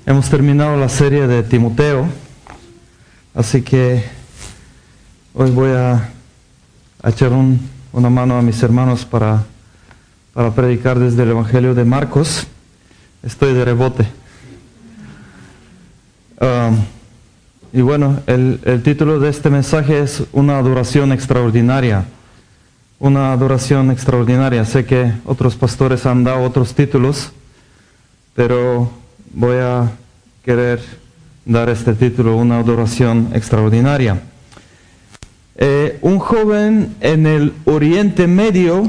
Hemos terminado la serie de Timoteo, así que hoy voy a echar una mano a mis hermanos para predicar desde el Evangelio de Marcos. Estoy de rebote. Y bueno, el título de este mensaje es Una adoración extraordinaria. Una adoración extraordinaria. Sé que otros pastores han dado otros títulos, pero voy a querer dar este título, Una adoración extraordinaria. Un joven en el Oriente Medio,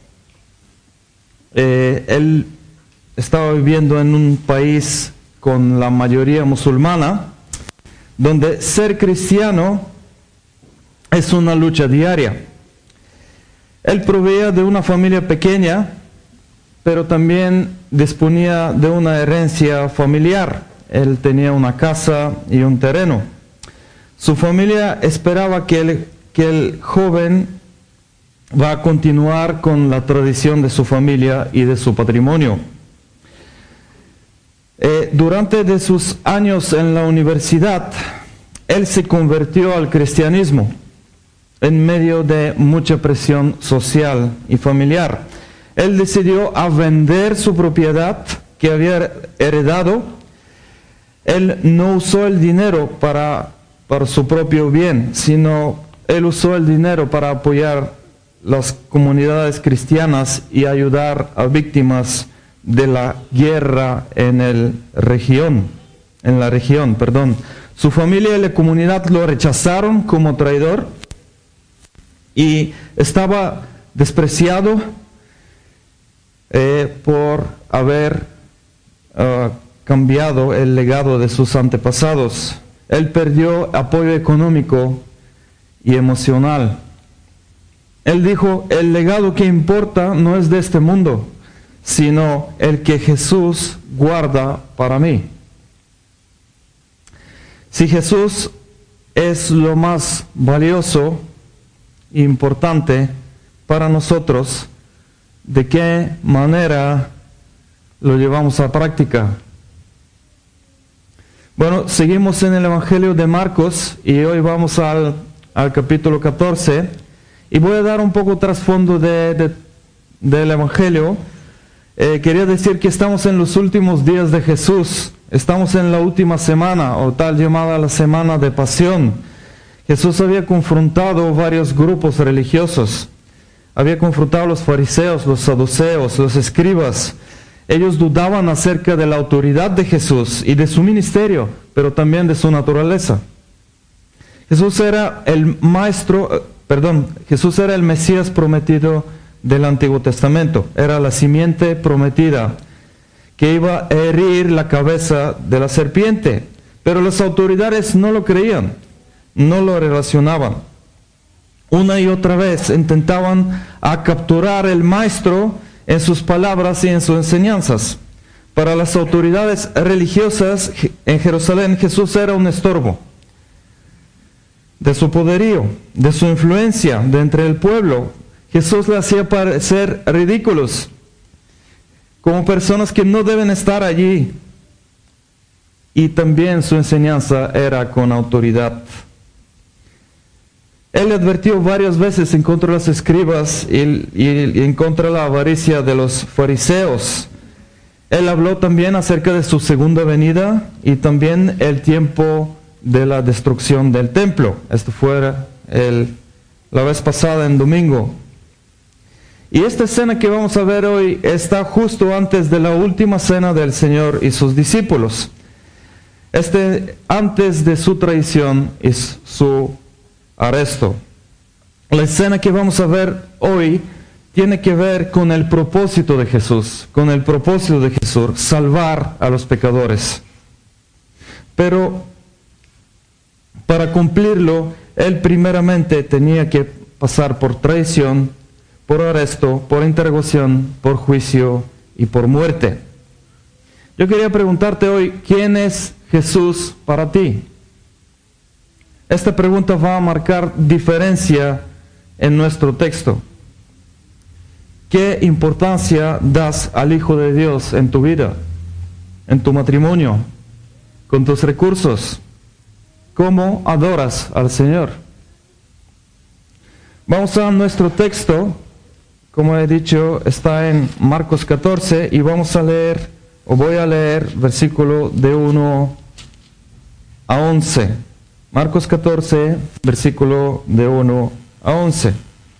él estaba viviendo en un país con la mayoría musulmana, donde ser cristiano es una lucha diaria. Él provenía de una familia pequeña, pero también disponía de una herencia familiar. Él tenía una casa y un terreno. Su familia esperaba que el joven va a continuar con la tradición de su familia y de su patrimonio. Durante de sus años en la universidad, él se convirtió al cristianismo en medio de mucha presión social y familiar. Él decidió a vender su propiedad que había heredado. Él no usó el dinero para su propio bien, sino él usó el dinero para apoyar las comunidades cristianas y ayudar a víctimas de la guerra en la región. Su familia y la comunidad lo rechazaron como traidor y estaba despreciado por haber cambiado el legado de sus antepasados. Él perdió apoyo económico y emocional. Él dijo, el legado que importa no es de este mundo, sino el que Jesús guarda para mí. Si Jesús es lo más valioso e importante para nosotros, ¿de qué manera lo llevamos a práctica? Bueno, seguimos en el Evangelio de Marcos y hoy vamos al capítulo 14 y voy a dar un poco trasfondo del Evangelio. Quería decir que estamos en los últimos días de Jesús, estamos en la última semana, o tal llamada la semana de pasión. Jesús había confrontado varios grupos religiosos, había confrontado a los fariseos, los saduceos, los escribas. Ellos dudaban acerca de la autoridad de Jesús y de su ministerio, pero también de su naturaleza. Jesús era el Mesías prometido del Antiguo Testamento. Era la simiente prometida que iba a herir la cabeza de la serpiente. Pero las autoridades no lo creían, no lo relacionaban. Una y otra vez intentaban capturar al maestro en sus palabras y en sus enseñanzas. Para las autoridades religiosas en Jerusalén, Jesús era un estorbo de su poderío, de su influencia de entre el pueblo. Jesús le hacía parecer ridículos, como personas que no deben estar allí. Y también su enseñanza era con autoridad. Él advirtió varias veces en contra de los escribas y en contra de la avaricia de los fariseos. Él habló también acerca de su segunda venida y también el tiempo de la destrucción del templo. Esto fue la vez pasada en domingo. Y esta escena que vamos a ver hoy está justo antes de la última cena del Señor y sus discípulos. Antes de su traición y su arresto. La escena que vamos a ver hoy tiene que ver con el propósito de Jesús, salvar a los pecadores. Pero para cumplirlo, Él primeramente tenía que pasar por traición, por arresto, por interrogación, por juicio y por muerte. Yo quería preguntarte hoy, ¿quién es Jesús para ti? Esta pregunta va a marcar diferencia en nuestro texto. ¿Qué importancia das al Hijo de Dios en tu vida, en tu matrimonio, con tus recursos. ¿Cómo adoras al Señor? Vamos a nuestro texto. Como he dicho, está en Marcos 14 y voy a leer versículo de 1 a 11. Marcos 14, versículo de 1 a 11.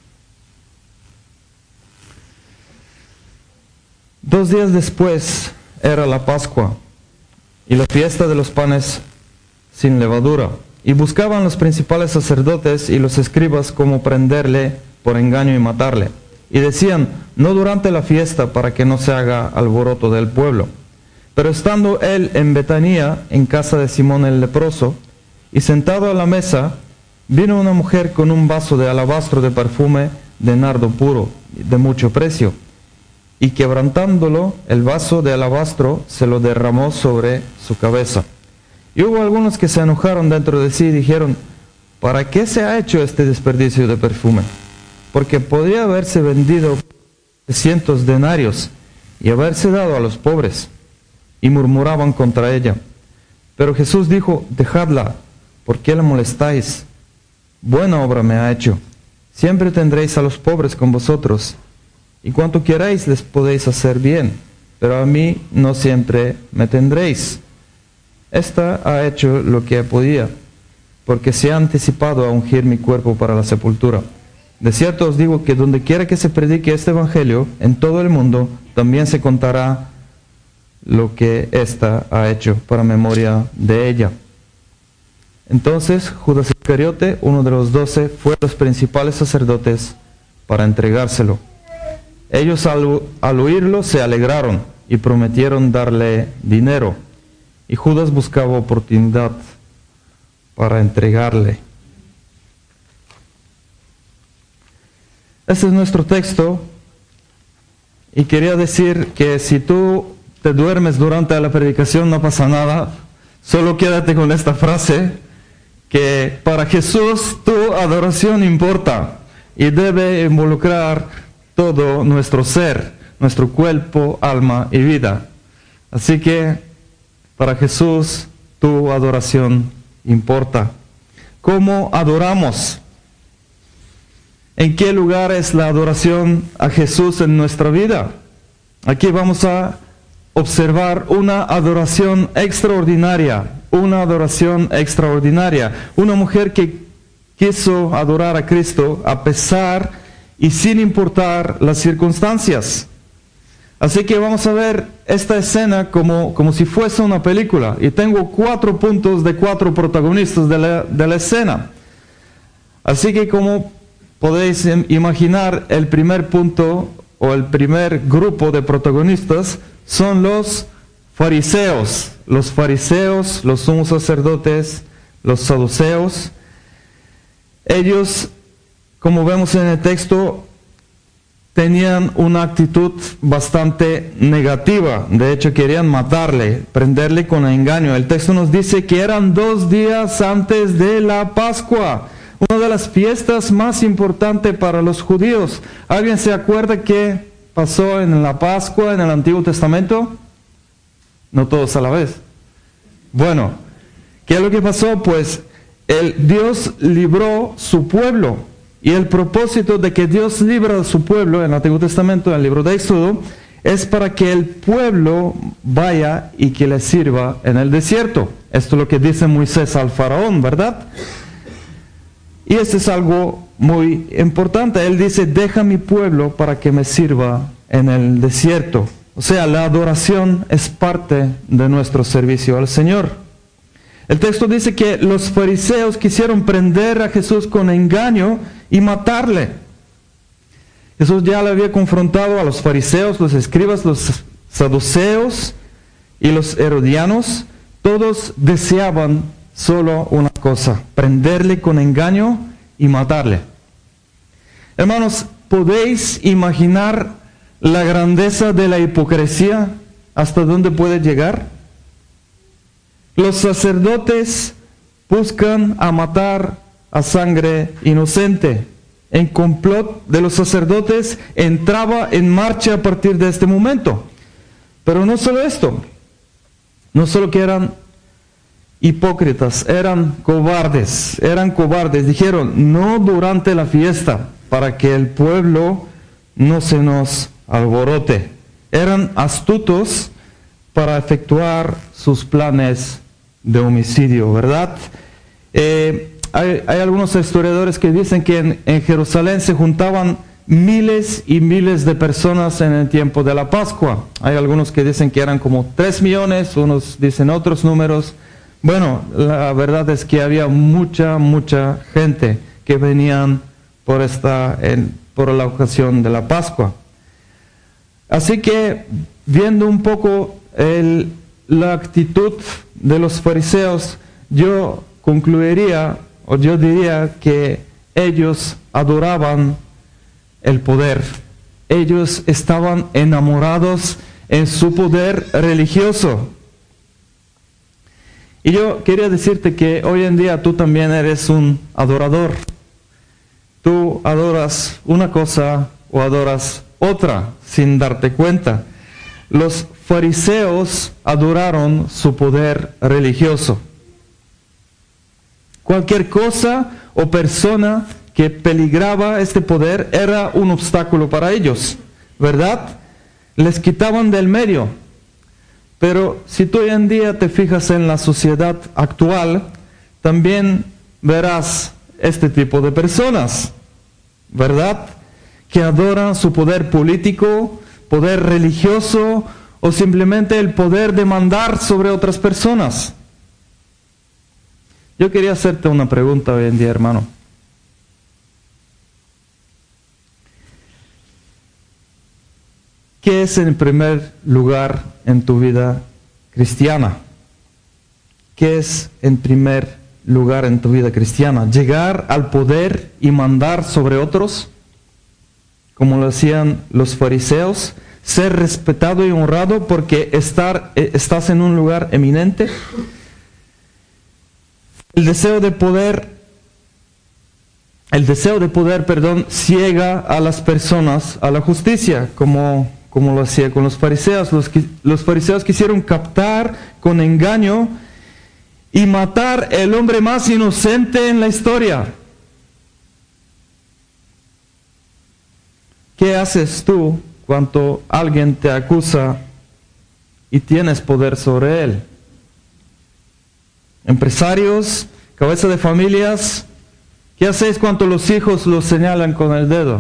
2 días después era la Pascua y la fiesta de los panes sin levadura. Y buscaban los principales sacerdotes y los escribas cómo prenderle por engaño y matarle. Y decían, no durante la fiesta, para que no se haga alboroto del pueblo. Pero estando él en Betania, en casa de Simón el leproso, y sentado a la mesa, vino una mujer con un vaso de alabastro de perfume de nardo puro, de mucho precio. Y quebrantándolo, el vaso de alabastro se lo derramó sobre su cabeza. Y hubo algunos que se enojaron dentro de sí y dijeron, ¿para qué se ha hecho este desperdicio de perfume? Porque podría haberse vendido 100 denarios y haberse dado a los pobres. Y murmuraban contra ella. Pero Jesús dijo, dejadla, ¿por qué la molestáis? Buena obra me ha hecho. Siempre tendréis a los pobres con vosotros, y cuanto queráis les podéis hacer bien, pero a mí no siempre me tendréis. Esta ha hecho lo que podía, porque se ha anticipado a ungir mi cuerpo para la sepultura. De cierto os digo que donde quiera que se predique este evangelio, en todo el mundo, también se contará lo que ésta ha hecho para memoria de ella. Entonces Judas Iscariote, uno de los 12, fue a los principales sacerdotes para entregárselo. Ellos al oírlo se alegraron y prometieron darle dinero. Y Judas buscaba oportunidad para entregarle. Este es nuestro texto. Y quería decir que si tú te duermes durante la predicación no pasa nada. Solo quédate con esta frase, que para Jesús tu adoración importa y debe involucrar todo nuestro ser, nuestro cuerpo, alma y vida. Así que para Jesús tu adoración importa. ¿Cómo adoramos? ¿En qué lugar es la adoración a Jesús en nuestra vida? Aquí vamos a observar una adoración extraordinaria. Una adoración extraordinaria. Una mujer que quiso adorar a Cristo a pesar y sin importar las circunstancias. Así que vamos a ver esta escena como si fuese una película. Y tengo 4 puntos de 4 protagonistas de la escena. Así que como podéis imaginar, el primer punto o el primer grupo de protagonistas son los fariseos. Los fariseos, los sumos sacerdotes, los saduceos. Ellos, como vemos en el texto, tenían una actitud bastante negativa. De hecho, querían matarle, prenderle con engaño. El texto nos dice que eran 2 días antes de la Pascua, una de las fiestas más importantes para los judíos. ¿Alguien se acuerda qué pasó en la Pascua en el Antiguo Testamento? No todos a la vez. Bueno, ¿qué es lo que pasó? Pues Dios libró su pueblo. Y el propósito de que Dios libra a su pueblo en el Antiguo Testamento, en el libro de Éxodo, es para que el pueblo vaya y que le sirva en el desierto. Esto es lo que dice Moisés al faraón, ¿verdad? Y esto es algo muy importante. Él dice, deja mi pueblo para que me sirva en el desierto. O sea, la adoración es parte de nuestro servicio al Señor. El texto dice que los fariseos quisieron prender a Jesús con engaño y matarle. Jesús ya le había confrontado a los fariseos, los escribas, los saduceos y los herodianos. Todos deseaban solo una cosa: prenderle con engaño y matarle. Hermanos, ¿podéis imaginar la grandeza de la hipocresía? ¿Hasta dónde puede llegar? Los sacerdotes buscan a matar a sangre inocente. El complot de los sacerdotes entraba en marcha a partir de este momento. Pero no solo esto, no solo que eran hipócritas, eran cobardes. Dijeron, no durante la fiesta, para que el pueblo no se nos alborote. Eran astutos para efectuar sus planes de homicidio, ¿verdad? Hay algunos historiadores que dicen que en Jerusalén se juntaban miles y miles de personas en el tiempo de la Pascua. Hay algunos que dicen que eran como 3 millones, unos dicen otros números. Bueno, la verdad es que había mucha gente que venían por la ocasión de la Pascua. Así que, viendo un poco la actitud de los fariseos, yo concluiría, o yo diría que ellos adoraban el poder. Ellos estaban enamorados en su poder religioso. Y yo quería decirte que hoy en día tú también eres un adorador. Tú adoras una cosa o adoras otra sin darte cuenta. Los fariseos adoraron su poder religioso. Cualquier cosa o persona que peligraba este poder era un obstáculo para ellos, ¿verdad? Les quitaban del medio. Pero si tú hoy en día te fijas en la sociedad actual, también verás este tipo de personas, ¿verdad? Que adoran su poder político, poder religioso o simplemente el poder de mandar sobre otras personas. Yo quería hacerte una pregunta hoy en día, hermano. ¿Qué es en primer lugar en tu vida cristiana? ¿Qué es en primer lugar en tu vida cristiana? ¿Llegar al poder y mandar sobre otros, como lo hacían los fariseos? ¿Ser respetado y honrado porque estás en un lugar eminente? El deseo de poder, ciega a las personas a la justicia, como lo hacía con los fariseos. Los fariseos quisieron captar con engaño y matar el hombre más inocente en la historia. ¿Qué haces tú cuando alguien te acusa y tienes poder sobre él? Empresarios, cabeza de familias, ¿qué hacéis cuando los hijos los señalan con el dedo?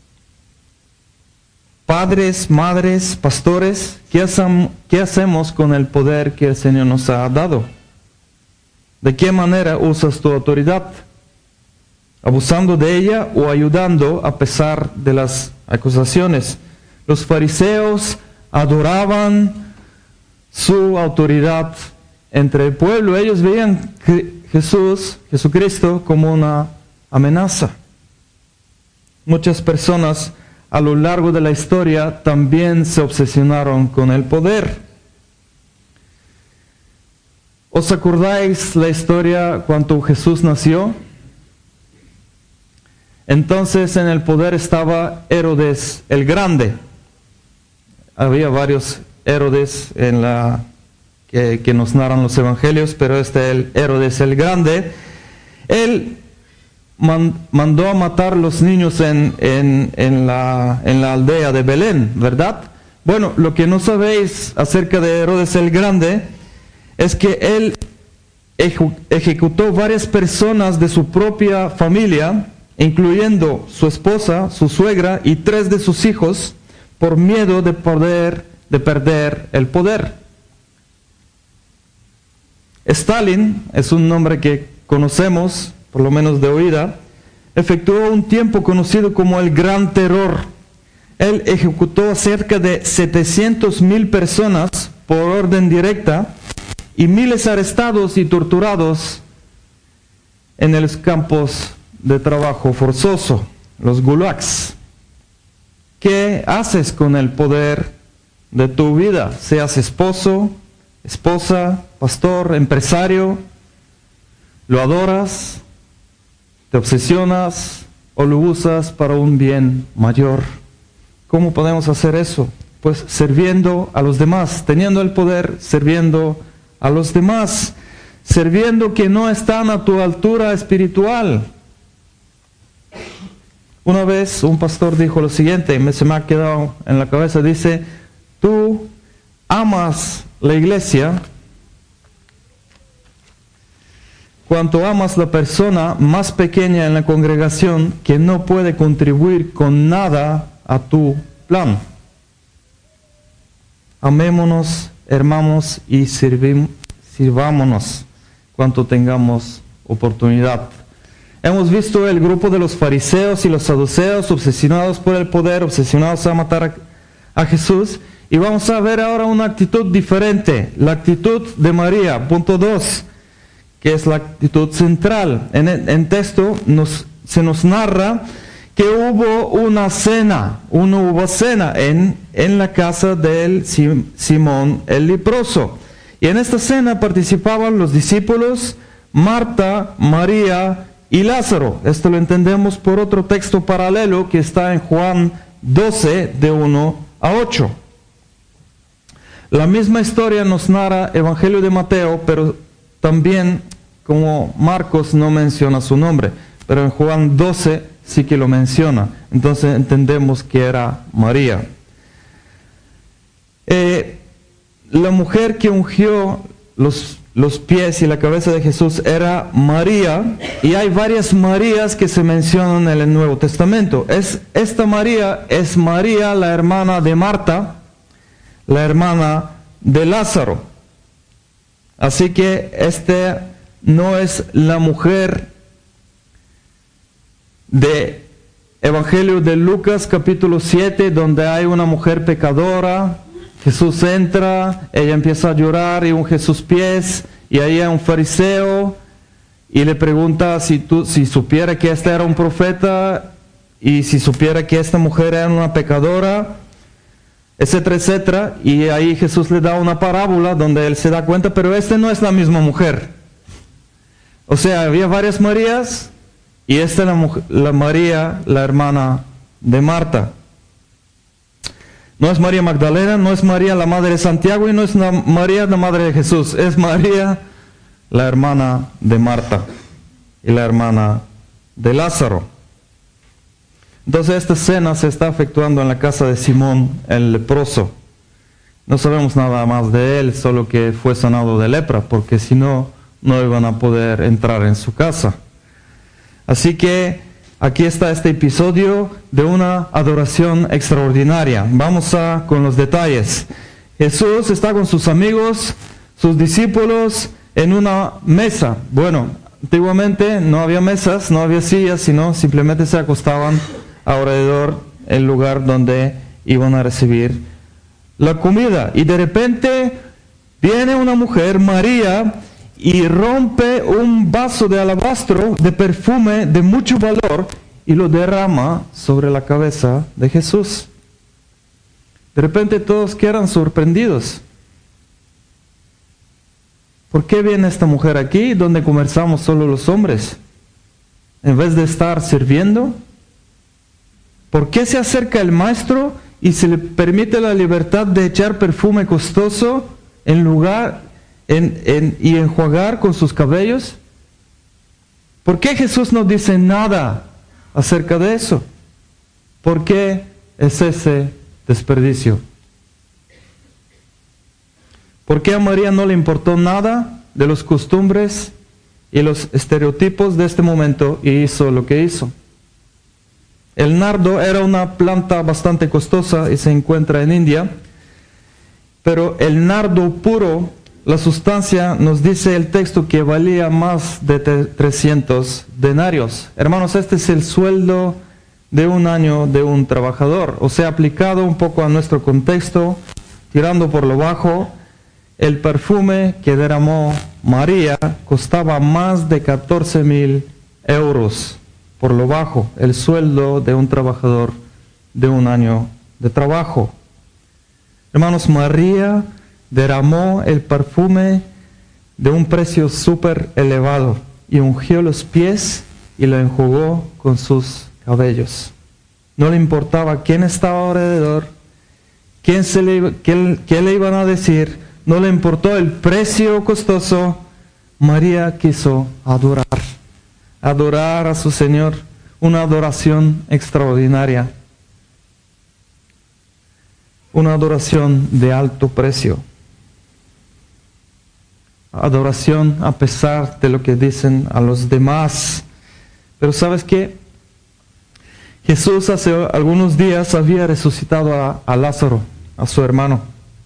Padres, madres, pastores, ¿qué hacemos con el poder que el Señor nos ha dado? ¿De qué manera usas tu autoridad? ¿Abusando de ella o ayudando a pesar de las acusaciones? Los fariseos adoraban su autoridad entre el pueblo. Ellos veían Jesucristo como una amenaza. Muchas personas a lo largo de la historia también se obsesionaron con el poder. ¿Os acordáis la historia cuando Jesús nació? Entonces en el poder estaba Herodes el Grande. Había varios Herodes que nos narran los evangelios, pero el Herodes el Grande, él mandó a matar los niños en la aldea de Belén, ¿verdad? Bueno, lo que no sabéis acerca de Herodes el Grande es que él ejecutó varias personas de su propia familia, incluyendo su esposa, su suegra y 3 de sus hijos, por miedo de perder el poder. Stalin es un nombre que conocemos, por lo menos de oída, efectuó un tiempo conocido como el Gran Terror. Él ejecutó cerca de 700,000 personas por orden directa y miles arrestados y torturados en los campos de trabajo forzoso, los gulags. ¿Qué haces con el poder de tu vida? Seas esposo, esposa, pastor, empresario, ¿lo adoras? ¿Te obsesionas o lo usas para un bien mayor? ¿Cómo podemos hacer eso? Pues sirviendo a los demás, teniendo el poder, sirviendo a los demás. sirviendo que no están a tu altura espiritual. Una vez un pastor dijo lo siguiente, se me ha quedado en la cabeza, dice, tú amas la iglesia cuanto amas la persona más pequeña en la congregación que no puede contribuir con nada a tu plan. Amémonos, hermanos, y sirvámonos cuanto tengamos oportunidad. Hemos visto el grupo de los fariseos y los saduceos obsesionados por el poder, obsesionados a matar a Jesús. Y vamos a ver ahora una actitud diferente, la actitud de María, punto 2, que es la actitud central. En texto se nos narra que hubo una cena en la casa del Simón el leproso. Y en esta cena participaban los discípulos, Marta, María y Lázaro. Esto lo entendemos por otro texto paralelo que está en Juan 12, de 1 a 8. La misma historia nos narra Evangelio de Mateo, pero también como Marcos no menciona su nombre, pero en Juan 12 sí que lo menciona. Entonces entendemos que era María. La mujer que ungió los pies y la cabeza de Jesús era María, y hay varias Marías que se mencionan en el Nuevo Testamento. Esta María es María, la hermana de Marta, la hermana de Lázaro. Así que no es la mujer de Evangelio de Lucas capítulo 7, donde hay una mujer pecadora. Jesús entra, ella empieza a llorar y unge sus pies, y ahí hay un fariseo y le pregunta si supiera que este era un profeta y si supiera que esta mujer era una pecadora, etcétera, etcétera. Y ahí Jesús le da una parábola donde él se da cuenta, pero esta no es la misma mujer. O sea, había varias Marías y esta es la María, la hermana de Marta. No es María Magdalena, no es María la madre de Santiago y no es María la madre de Jesús. Es María la hermana de Marta y la hermana de Lázaro. Entonces esta cena se está efectuando en la casa de Simón el leproso. No sabemos nada más de él, solo que fue sanado de lepra, porque si no, no iban a poder entrar en su casa. Así que aquí está este episodio de una adoración extraordinaria. Vamos con los detalles. Jesús está con sus amigos, sus discípulos, en una mesa. Bueno, antiguamente no había mesas, no había sillas, sino simplemente se acostaban alrededor del lugar donde iban a recibir la comida. Y de repente viene una mujer, María, y rompe un vaso de alabastro de perfume de mucho valor y lo derrama sobre la cabeza de Jesús. De repente todos quedan sorprendidos. ¿Por qué viene esta mujer aquí donde conversamos solo los hombres? En vez de estar sirviendo. ¿Por qué se acerca el maestro y se le permite la libertad de echar perfume costoso en lugar y enjuagar con sus cabellos? ¿Por qué Jesús no dice nada acerca de eso? ¿Por qué es ese desperdicio? ¿Por qué a María no le importó nada de las costumbres y los estereotipos de este momento y hizo lo que hizo? El nardo era una planta bastante costosa y se encuentra en India, pero el nardo puro, la sustancia, nos dice el texto que valía más de 300 denarios. Hermanos, este es el sueldo de un año de un trabajador. O sea, aplicado un poco a nuestro contexto, tirando por lo bajo, el perfume que derramó María costaba más de 14,000 euros. Por lo bajo, el sueldo de un trabajador de un año de trabajo. Hermanos, María derramó el perfume de un precio súper elevado y ungió los pies y lo enjugó con sus cabellos. No le importaba quién estaba alrededor, qué le iban a decir, no le importó el precio costoso, María quiso adorar a su Señor, una adoración extraordinaria, una adoración de alto precio, adoración a pesar de lo que dicen a los demás. Pero ¿sabes qué? Jesús hace algunos días había resucitado a Lázaro, a su hermano.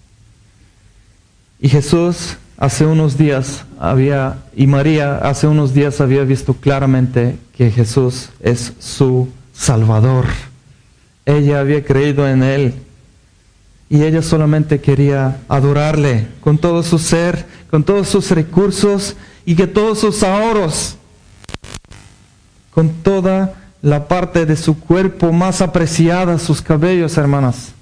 Y Jesús hace unos días y María hace unos días había visto claramente que Jesús es su Salvador. Ella había creído en Él y ella solamente quería adorarle con todo su ser, con todos sus recursos y que todos sus ahorros, con toda la parte de su cuerpo más apreciada, sus cabellos, hermanas.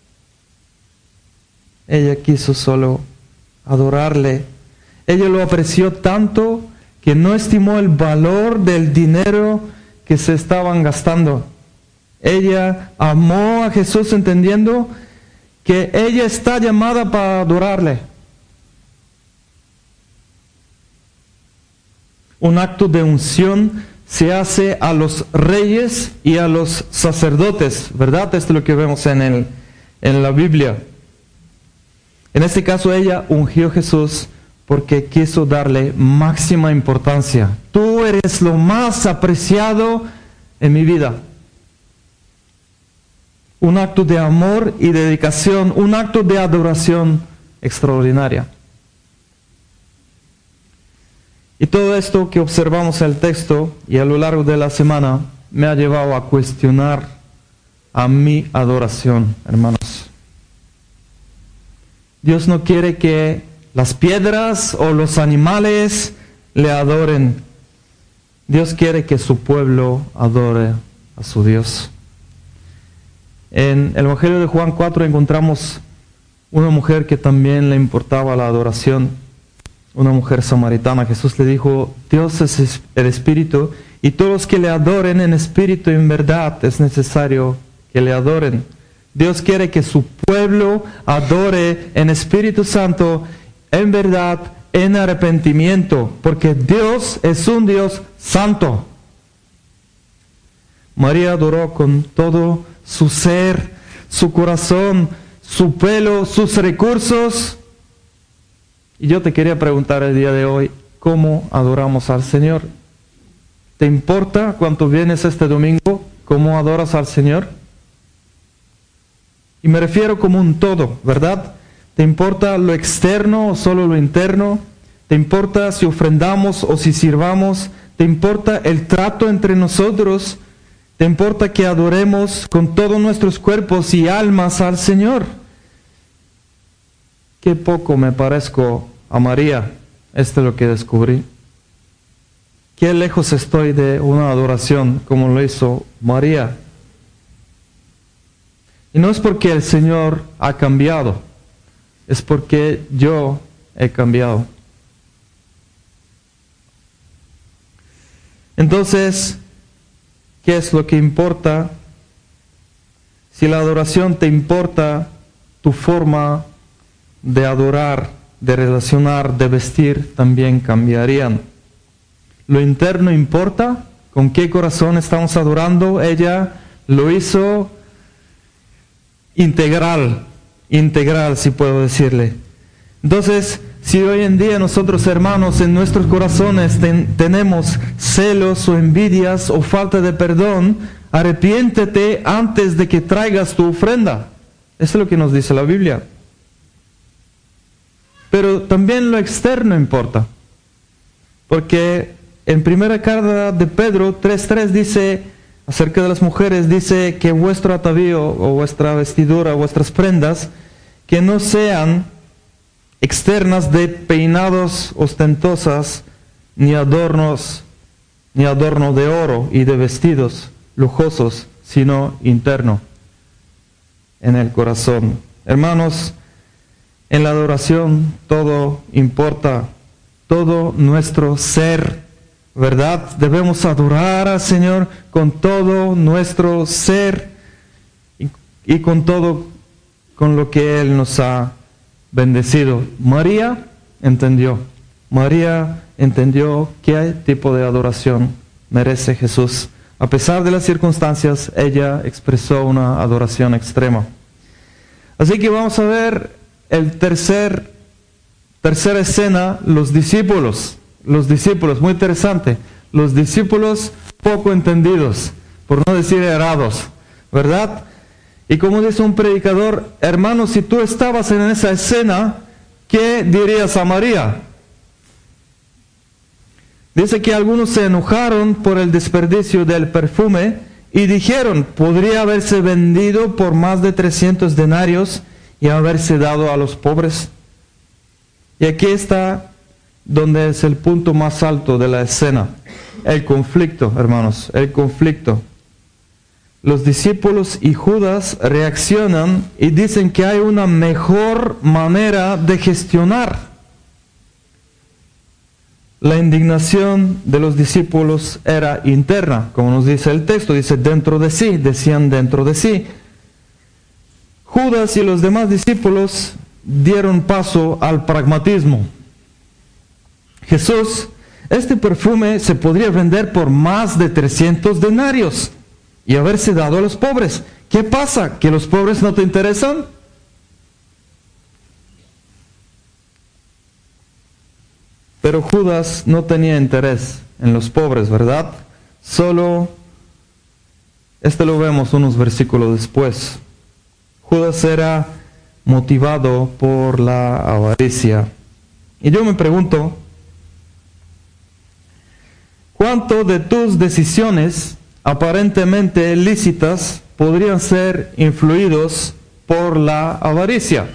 Ella quiso solo adorarle. Ella lo apreció tanto que no estimó el valor del dinero que se estaban gastando. Ella amó a Jesús entendiendo que ella está llamada para adorarle. Un acto de unción se hace a los reyes y a los sacerdotes, ¿verdad? Esto es lo que vemos en la Biblia. En este caso ella ungió a Jesús porque quiso darle máxima importancia. Tú eres lo más apreciado en mi vida. Un acto de amor y dedicación, un acto de adoración extraordinaria. Y todo esto que observamos en el texto y a lo largo de la semana me ha llevado a cuestionar a mi adoración, hermanos. Dios no quiere que las piedras o los animales le adoren. Dios quiere que su pueblo adore a su Dios. En el Evangelio de Juan 4 encontramos una mujer que también le importaba la adoración, una mujer samaritana. Jesús le dijo, Dios es el Espíritu y todos los que le adoren en espíritu y en verdad es necesario que le adoren. Dios quiere que su pueblo adore en Espíritu Santo, en verdad, en arrepentimiento, porque Dios es un Dios santo. María adoró con todo su ser, su corazón, su pelo, sus recursos. Y yo te quería preguntar el día de hoy, ¿cómo adoramos al Señor? ¿Te importa cuánto vienes este domingo? ¿Cómo adoras al Señor? Y me refiero como un todo, ¿verdad? ¿Te importa lo externo o solo lo interno? ¿Te importa si ofrendamos o si sirvamos? ¿Te importa el trato entre nosotros? ¿Te importa que adoremos con todos nuestros cuerpos y almas al Señor? Qué poco me parezco a María. Esto es lo que descubrí. Qué lejos estoy de una adoración como lo hizo María. Y no es porque el Señor ha cambiado, es porque yo he cambiado. Entonces, ¿qué es lo que importa? Si la adoración te importa, tu forma de adorar, de relacionar, de vestir, también cambiarían. ¿Lo interno importa? ¿Con qué corazón estamos adorando? Ella lo hizo integral, si puedo decirle. Entonces, si hoy en día nosotros, hermanos, en nuestros corazones tenemos celos o envidias o falta de perdón, arrepiéntete antes de que traigas tu ofrenda. Eso es lo que nos dice la Biblia. Pero también lo externo importa. Porque en primera carta de Pedro 3:3 dice, acerca de las mujeres, dice que vuestro atavío o vuestra vestidura, vuestras prendas, que no sean externas de peinados ostentosas, ni adorno de oro y de vestidos lujosos, sino interno, en el corazón. Hermanos, en la adoración todo importa, todo nuestro ser, ¿verdad? Debemos adorar al Señor con todo nuestro ser y con todo con lo que Él nos ha bendecido. María entendió. María entendió qué tipo de adoración merece Jesús. A pesar de las circunstancias, ella expresó una adoración extrema. Así que vamos a ver el tercera escena, los discípulos. Los discípulos, muy interesante. Los discípulos poco entendidos, por no decir errados, ¿verdad? Y como dice un predicador, hermano, si tú estabas en esa escena, ¿qué dirías a María? Dice que algunos se enojaron por el desperdicio del perfume y dijeron, podría haberse vendido por más de 300 denarios y haberse dado a los pobres. Y aquí está donde es el punto más alto de la escena. El conflicto, hermanos, el conflicto. Los discípulos y Judas reaccionan y dicen que hay una mejor manera de gestionar. La indignación de los discípulos era interna, como nos dice el texto, dice dentro de sí, decían dentro de sí. Judas y los demás discípulos dieron paso al pragmatismo. Jesús, este perfume se podría vender por más de 300 denarios y haberse dado a los pobres. ¿Qué pasa? ¿Que los pobres no te interesan? Pero Judas no tenía interés en los pobres, ¿verdad? Solo, lo vemos unos versículos después. Judas era motivado por la avaricia. Y yo me pregunto, ¿cuánto de tus decisiones aparentemente lícitas podrían ser influidos por la avaricia?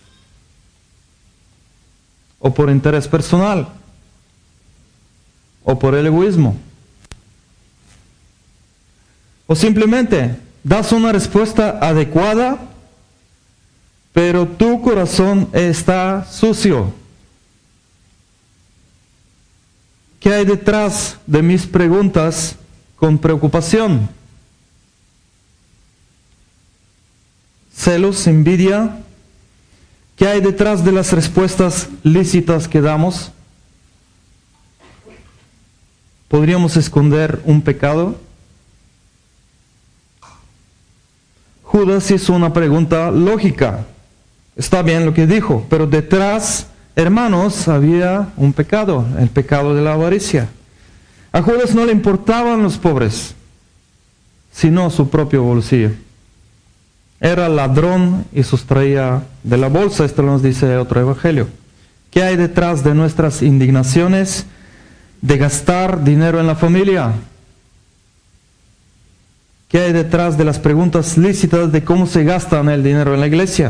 ¿O por interés personal? ¿O por el egoísmo? ¿O simplemente das una respuesta adecuada, pero tu corazón está sucio? ¿Qué hay detrás de mis preguntas con preocupación? ¿Celos, envidia? ¿Qué hay detrás de las respuestas lícitas que damos? ¿Podríamos esconder un pecado? Judas hizo una pregunta lógica. Está bien lo que dijo, pero detrás, hermanos, había un pecado, el pecado de la avaricia. A Judas no le importaban los pobres, sino su propio bolsillo. Era ladrón y sustraía de la bolsa. Esto nos dice otro evangelio. ¿Qué hay detrás de nuestras indignaciones de gastar dinero en la familia? ¿Qué hay detrás de las preguntas lícitas de cómo se gasta el dinero en la iglesia?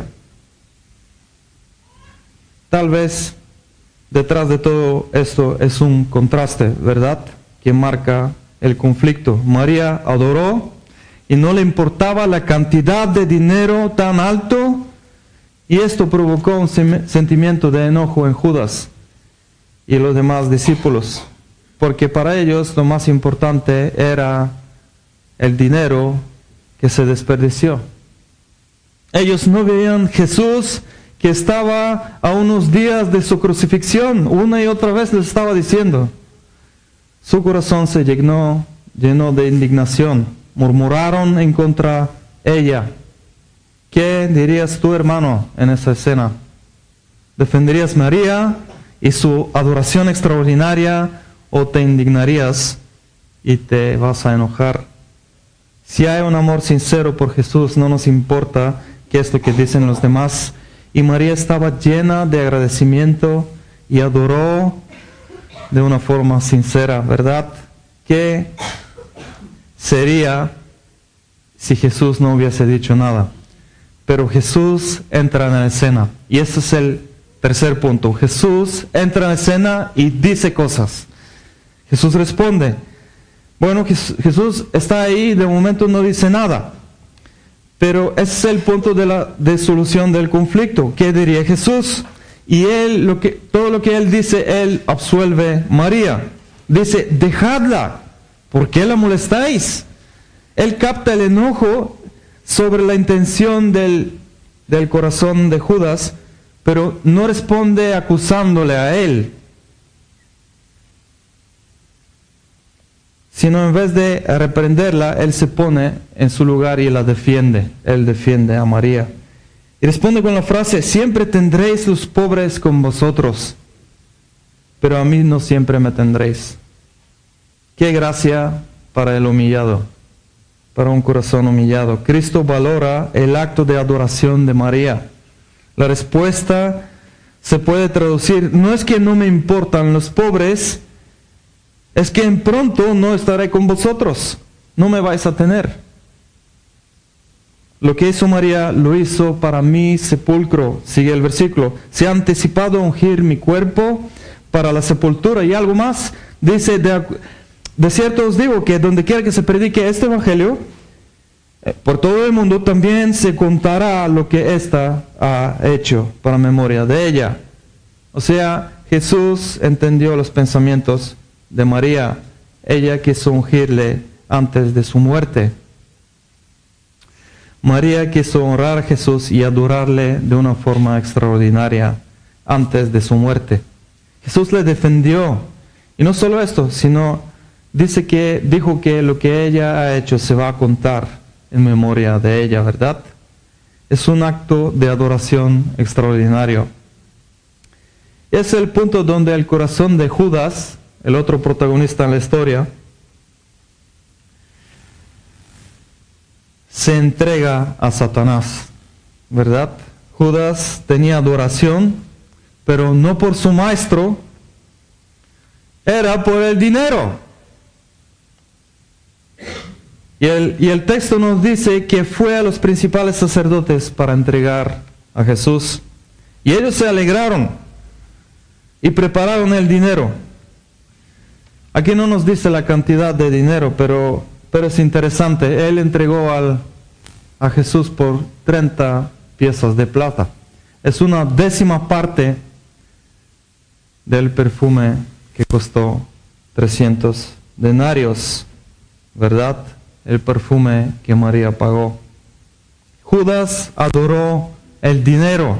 Tal vez detrás de todo esto es un contraste, ¿verdad?, que marca el conflicto. María adoró y no le importaba la cantidad de dinero tan alto, y esto provocó un sentimiento de enojo en Judas y los demás discípulos, porque para ellos lo más importante era el dinero que se desperdició. Ellos no veían Jesús, que estaba a unos días de su crucifixión. Una y otra vez les estaba diciendo. Su corazón se llenó de indignación. Murmuraron en contra de ella. ¿Qué dirías tú, hermano, en esa escena? ¿Defenderías a María y su adoración extraordinaria, o te indignarías y te vas a enojar? Si hay un amor sincero por Jesús, no nos importa qué es lo que dicen los demás. Y María estaba llena de agradecimiento y adoró de una forma sincera, ¿verdad? ¿Qué sería si Jesús no hubiese dicho nada? Pero Jesús entra en la escena. Y ese es el tercer punto. Jesús entra en la escena y dice cosas. Jesús responde. Bueno, Jesús está ahí, de momento no dice nada. Pero ese es el punto de solución del conflicto. ¿Qué diría Jesús? Y todo lo que él dice, él absuelve a María. Dice, dejadla, ¿por qué la molestáis? Él capta el enojo sobre la intención del corazón de Judas, pero no responde acusándole a él. sino en vez de reprenderla, él se pone en su lugar y la defiende. Él defiende a María. Y responde con la frase: siempre tendréis los pobres con vosotros, pero a mí no siempre me tendréis. Qué gracia para el humillado, para un corazón humillado. Cristo valora el acto de adoración de María. La respuesta se puede traducir: no es que no me importan los pobres, es que en pronto no estaré con vosotros, no me vais a tener. Lo que hizo María lo hizo para mi sepulcro. Sigue el versículo: se ha anticipado a ungir mi cuerpo para la sepultura. Y algo más, dice: de cierto os digo que donde quiera que se predique este evangelio, por todo el mundo, también se contará lo que ésta ha hecho para memoria de ella. O sea, Jesús entendió los pensamientos de María. Ella quiso ungirle antes de su muerte. María quiso honrar a Jesús y adorarle de una forma extraordinaria antes de su muerte. Jesús le defendió. Y no solo esto, sino dijo que lo que ella ha hecho se va a contar en memoria de ella, ¿verdad? Es un acto de adoración extraordinario. Es el punto donde el corazón de Judas, el otro protagonista en la historia, se entrega a Satanás, ¿verdad? Judas tenía adoración, pero no por su maestro, era por el dinero. Y el texto nos dice que fue a los principales sacerdotes para entregar a Jesús. Y ellos se alegraron y prepararon el dinero. Aquí no nos dice la cantidad de dinero, pero es interesante. Él entregó a Jesús por 30 piezas de plata. Es una décima parte del perfume que costó 300 denarios, ¿verdad? El perfume que María pagó. Judas adoró el dinero.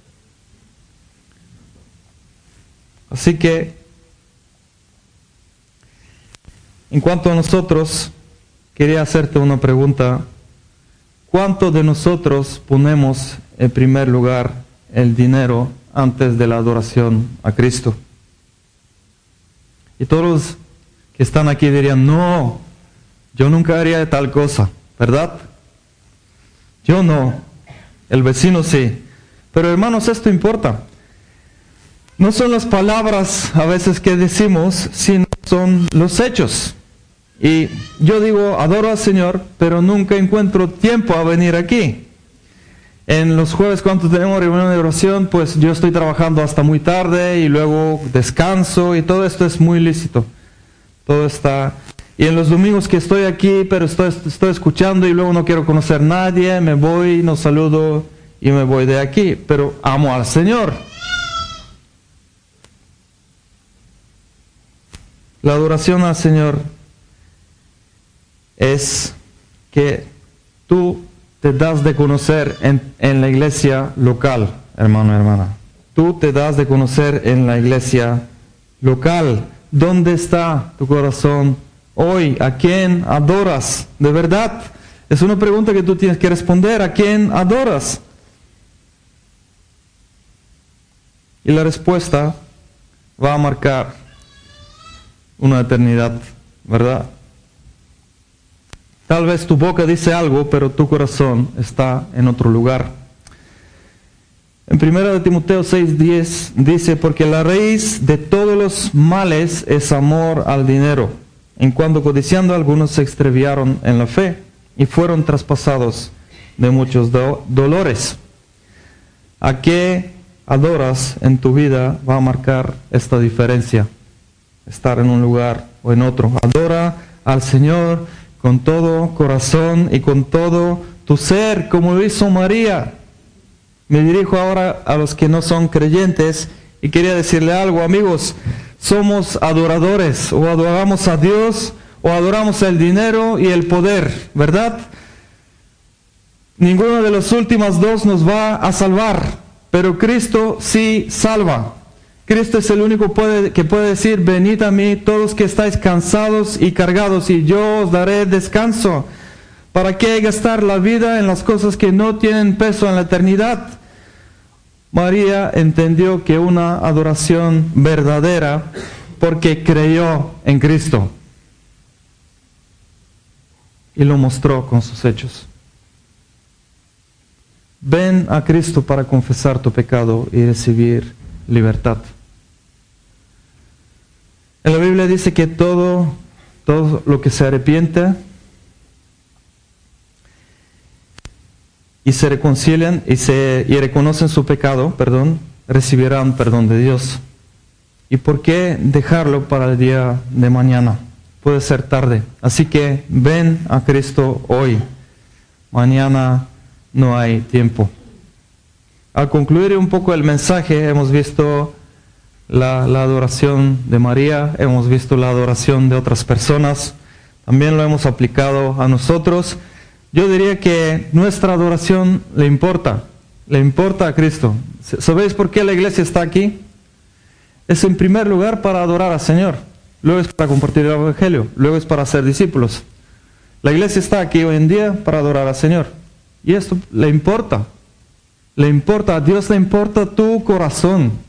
Así que, en cuanto a nosotros, quería hacerte una pregunta. ¿Cuántos de nosotros ponemos en primer lugar el dinero antes de la adoración a Cristo? Y todos los que están aquí dirían: no, yo nunca haría tal cosa, ¿verdad? Yo no, el vecino sí. Pero hermanos, esto importa. No son las palabras a veces que decimos, sino son los hechos. Y yo digo, adoro al Señor, pero nunca encuentro tiempo a venir aquí. En los jueves, cuando tenemos reunión de oración, pues yo estoy trabajando hasta muy tarde y luego descanso, y todo esto es muy lícito. Todo está. Y en los domingos que estoy aquí, pero estoy escuchando y luego no quiero conocer a nadie, me voy, no saludo y me voy de aquí. Pero amo al Señor. La adoración al Señor es que tú te das de conocer en la iglesia local, hermano y hermana. Tú te das de conocer en la iglesia local. ¿Dónde está tu corazón hoy? ¿A quién adoras? De verdad, es una pregunta que tú tienes que responder. ¿A quién adoras? Y la respuesta va a marcar una eternidad, ¿verdad? Tal vez tu boca dice algo, pero tu corazón está en otro lugar. En 1 Timoteo 6:10 dice: porque la raíz de todos los males es amor al dinero, en cuanto codiciando algunos se extraviaron en la fe y fueron traspasados de muchos dolores. ¿A qué adoras en tu vida va a marcar esta diferencia? Estar en un lugar o en otro. Adora al Señor con todo corazón y con todo tu ser, como lo hizo María. Me dirijo ahora a los que no son creyentes y quería decirle algo, amigos. Somos adoradores, o adoramos a Dios o adoramos el dinero y el poder, ¿verdad? Ninguna de las últimas dos nos va a salvar, pero Cristo sí salva. Cristo es el único que puede decir, venid a mí todos que estáis cansados y cargados y yo os daré descanso. ¿Para qué gastar la vida en las cosas que no tienen peso en la eternidad? María entendió que una adoración verdadera porque creyó en Cristo y lo mostró con sus hechos. Ven a Cristo para confesar tu pecado y recibir libertad. En la Biblia dice que todo lo que se arrepiente y se reconcilian y reconocen su pecado, recibirán perdón de Dios. ¿Y por qué dejarlo para el día de mañana? Puede ser tarde. Así que ven a Cristo hoy. Mañana no hay tiempo. Al concluir un poco el mensaje, hemos visto la adoración de María, hemos visto la adoración de otras personas, también lo hemos aplicado a nosotros. Yo diría que nuestra adoración le importa a Cristo. ¿Sabéis por qué la iglesia está aquí? Es en primer lugar para adorar al Señor, luego es para compartir el Evangelio, luego es para ser discípulos. La iglesia está aquí hoy en día para adorar al Señor. Y esto le importa, a Dios le importa tu corazón.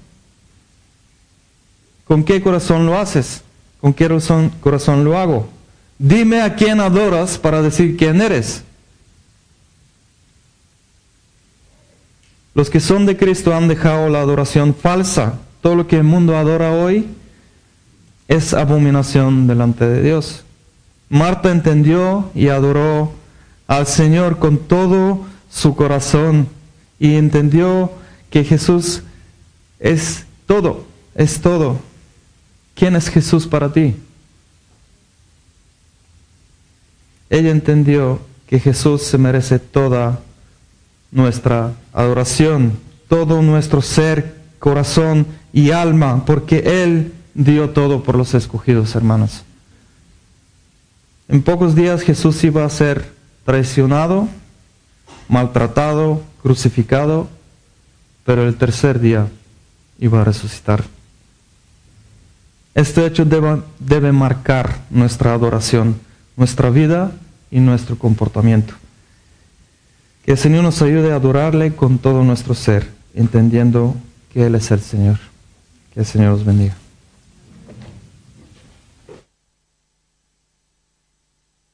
¿Con qué corazón lo haces? ¿Con qué corazón lo hago? Dime a quién adoras para decir quién eres. Los que son de Cristo han dejado la adoración falsa. Todo lo que el mundo adora hoy es abominación delante de Dios. Marta entendió y adoró al Señor con todo su corazón y entendió que Jesús es todo. ¿Quién es Jesús para ti? Ella entendió que Jesús se merece toda nuestra adoración, todo nuestro ser, corazón y alma, porque Él dio todo por los escogidos, hermanos. En pocos días Jesús iba a ser traicionado, maltratado, crucificado, pero el tercer día iba a resucitar. Este hecho debe marcar nuestra adoración, nuestra vida y nuestro comportamiento. Que el Señor nos ayude a adorarle con todo nuestro ser, entendiendo que Él es el Señor. Que el Señor os bendiga.